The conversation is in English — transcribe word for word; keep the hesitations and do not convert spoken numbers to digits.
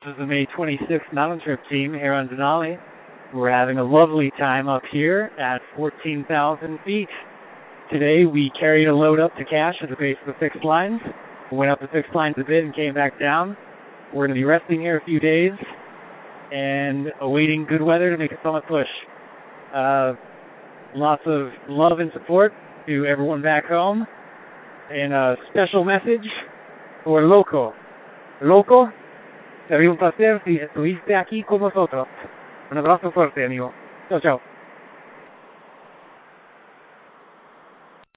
is the May twenty-sixth mountain trip team here on Denali. We're having a lovely time up here at fourteen thousand feet. Today we carried a load up to cache at the base of the fixed lines. We went up the fixed lines a bit and came back down. We're going to be resting here a few days and awaiting good weather to make a summit push. Uh, lots of love and support to everyone back home. And a special message for Loco. Loco, sería un placer si estuviste aquí con nosotros. Un abrazo fuerte, amigo. Chao, chao.